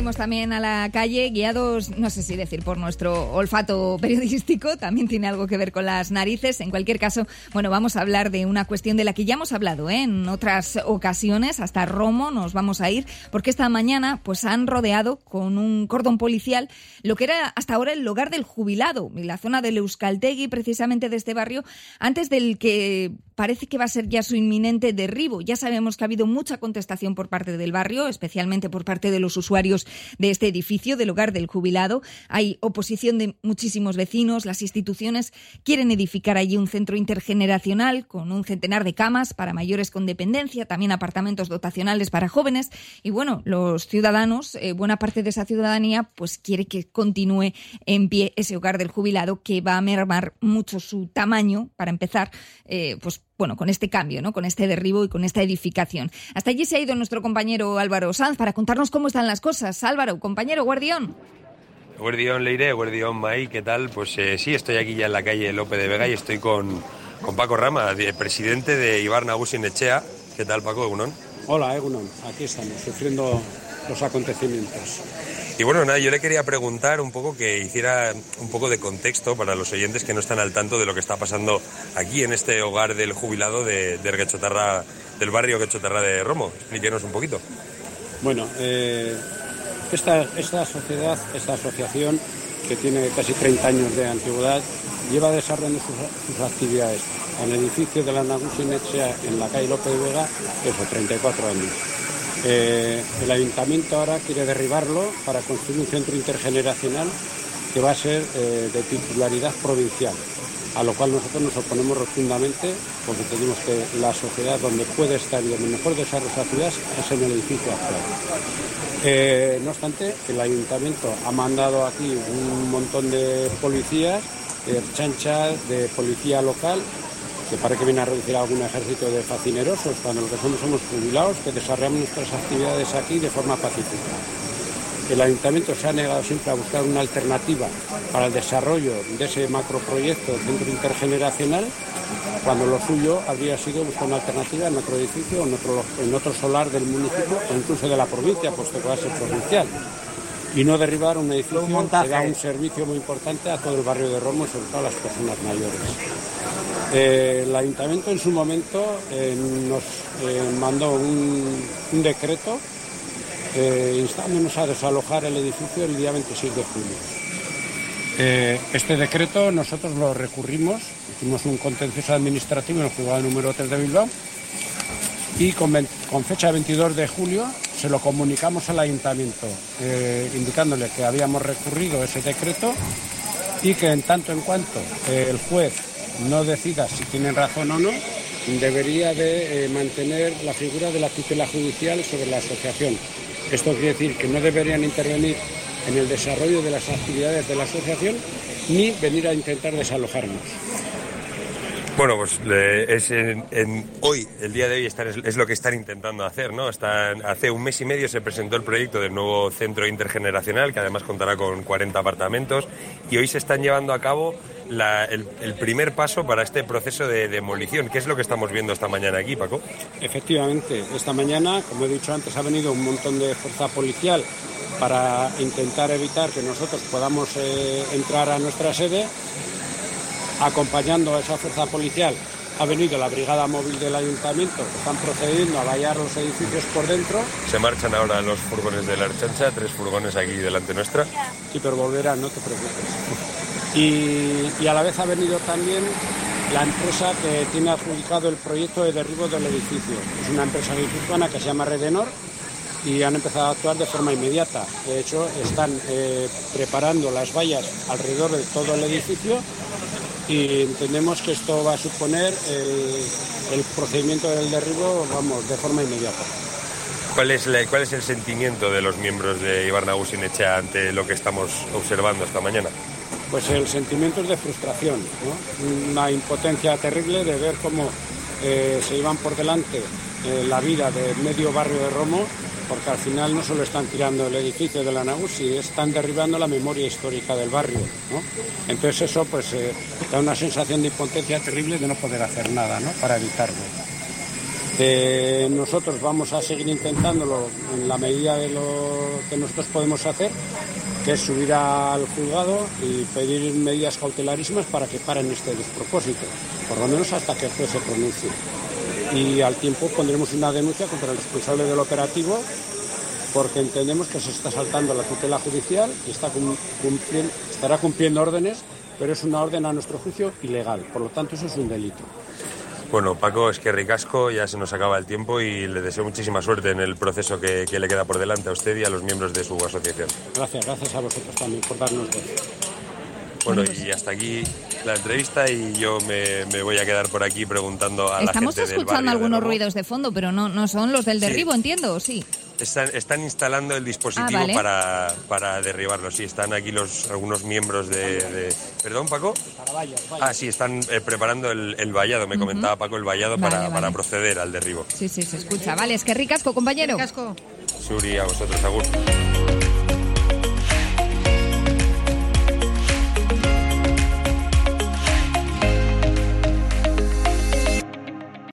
salimos también a la calle guiados, no sé si decir por nuestro olfato periodístico, también tiene algo que ver con las narices. En cualquier caso, bueno, vamos a hablar de una cuestión de la que ya hemos hablado en otras ocasiones, hasta Romo nos vamos a ir, porque esta mañana pues han rodeado con un cordón policial lo que era hasta ahora el hogar del jubilado, en la zona del Euskaltegui, precisamente de este barrio, antes del que parece que va a ser ya su inminente derribo. Ya sabemos que ha habido mucha contestación por parte del barrio, especialmente por parte de los usuarios de este edificio, del hogar del jubilado. Hay oposición de muchísimos vecinos. Las instituciones quieren edificar allí un centro intergeneracional con un centenar de camas para mayores con dependencia, también apartamentos dotacionales para jóvenes. Y bueno, los ciudadanos, buena parte de esa ciudadanía, pues quiere que continúe en pie ese hogar del jubilado, que va a mermar mucho su tamaño, para empezar, pues bueno, con este cambio, ¿no? Con este derribo y con esta edificación. Hasta allí se ha ido nuestro compañero Álvaro Sanz para contarnos cómo están las cosas. Álvaro, compañero, guardión. Guardión Leire, guardión May, ¿qué tal? Pues sí, estoy aquí ya en la calle Lope de Vega y estoy con Paco Rama, presidente de Ibar Nagusi Etxea. ¿Qué tal, Paco? Egunon. Hola, Egunon. Aquí estamos, sufriendo los acontecimientos. Y bueno, nada, yo le quería preguntar un poco que hiciera un poco de contexto para los oyentes que no están al tanto de lo que está pasando aquí en este hogar del jubilado de Ergetxotarra, del barrio Ergetxotarra de Romo. Explíquenos un poquito. Bueno, esta sociedad, esta asociación que tiene casi 30 años de antigüedad, lleva desarrollando sus actividades en el edificio de la Nagusi Etxea en la calle Lope de Vega, 34 años. El ayuntamiento ahora quiere derribarlo para construir un centro intergeneracional que va a ser de titularidad provincial, a lo cual nosotros nos oponemos rotundamente, porque tenemos que la sociedad donde puede estar y donde mejor desarrolla sus actividades es en el edificio actual. No obstante, el ayuntamiento ha mandado aquí un montón de policías, de ertzaintza, de policía local, que parece que viene a reducir algún ejército de facinerosos, cuando lo que somos jubilados, que desarrollamos nuestras actividades aquí de forma pacífica. El ayuntamiento se ha negado siempre a buscar una alternativa para el desarrollo de ese macroproyecto del centro intergeneracional, cuando lo suyo habría sido buscar una alternativa en otro edificio, en otro solar del municipio o incluso de la provincia, puesto que va a ser provincial. Y no derribar un edificio que da un servicio muy importante a todo el barrio de Romo y sobre todo a las personas mayores. El ayuntamiento en su momento nos mandó un decreto instándonos a desalojar el edificio el día 26 de julio. Este decreto nosotros lo recurrimos, hicimos un contencioso administrativo en el juzgado número 3 de Bilbao y con fecha 22 de julio se lo comunicamos al ayuntamiento, indicándole que habíamos recurrido ese decreto y que en tanto en cuanto el juez no decida si tienen razón o no, debería de mantener la figura de la tutela judicial sobre la asociación. Esto quiere decir que no deberían intervenir en el desarrollo de las actividades de la asociación ni venir a intentar desalojarnos. Bueno, pues hoy, el día de hoy, es lo que están intentando hacer, ¿no? Hace un mes y medio se presentó el proyecto del nuevo centro intergeneracional, que además contará con 40 apartamentos, y hoy se están llevando a cabo el primer paso para este proceso de demolición. ¿Qué es lo que estamos viendo esta mañana aquí, Paco? Efectivamente, esta mañana, como he dicho antes, ha venido un montón de fuerza policial para intentar evitar que nosotros podamos entrar a nuestra sede. Acompañando a esa fuerza policial ha venido la brigada móvil del ayuntamiento, que están procediendo a vallar los edificios por dentro. Se marchan ahora los furgones de la ertzaintza, 3 furgones aquí delante nuestra. Sí, pero volverán, no te preocupes. Y a la vez ha venido también la empresa que tiene adjudicado el proyecto de derribo del edificio. Es una empresa guipuzcoana que se llama Redenor y han empezado a actuar de forma inmediata. De hecho, están preparando las vallas alrededor de todo el edificio y entendemos que esto va a suponer el procedimiento del derribo, de forma inmediata. ¿Cuál es el sentimiento de los miembros de Ibar Nagusi Etxea ante lo que estamos observando esta mañana? Pues el sentimiento es de frustración, ¿no? Una impotencia terrible de ver cómo se llevan por delante la vida de medio barrio de Romo, porque al final no solo están tirando el edificio de la Nagusi, están derribando la memoria histórica del barrio, ¿no? Entonces eso pues da una sensación de impotencia terrible de no poder hacer nada, ¿no?, para evitarlo. Nosotros vamos a seguir intentándolo en la medida de lo que nosotros podemos hacer, que es subir al juzgado y pedir medidas cautelarísimas para que paren este despropósito, por lo menos hasta que el juez se pronuncie. Y al tiempo pondremos una denuncia contra el responsable del operativo, porque entendemos que se está saltando la tutela judicial y estará cumpliendo órdenes, pero es una orden a nuestro juicio ilegal. Por lo tanto, eso es un delito. Bueno, Paco, es que ricasco, ya se nos acaba el tiempo y le deseo muchísima suerte en el proceso que le queda por delante a usted y a los miembros de su asociación. Gracias a vosotros también por darnos voz. Bueno, y hasta aquí la entrevista y yo me voy a quedar por aquí preguntando a la gente del barrio. Estamos escuchando algunos ruidos de fondo, pero no son los del derribo, sí. Entiendo, sí. Están instalando el dispositivo vale. para derribarlo. Sí, están aquí algunos miembros de... ¿Perdón, Paco? Sí, están preparando el vallado. Me comentaba Paco el vallado para proceder al derribo. Sí, se escucha. Vale, es que ricasco, compañero. Ricasco. Suri, a vosotros, agur.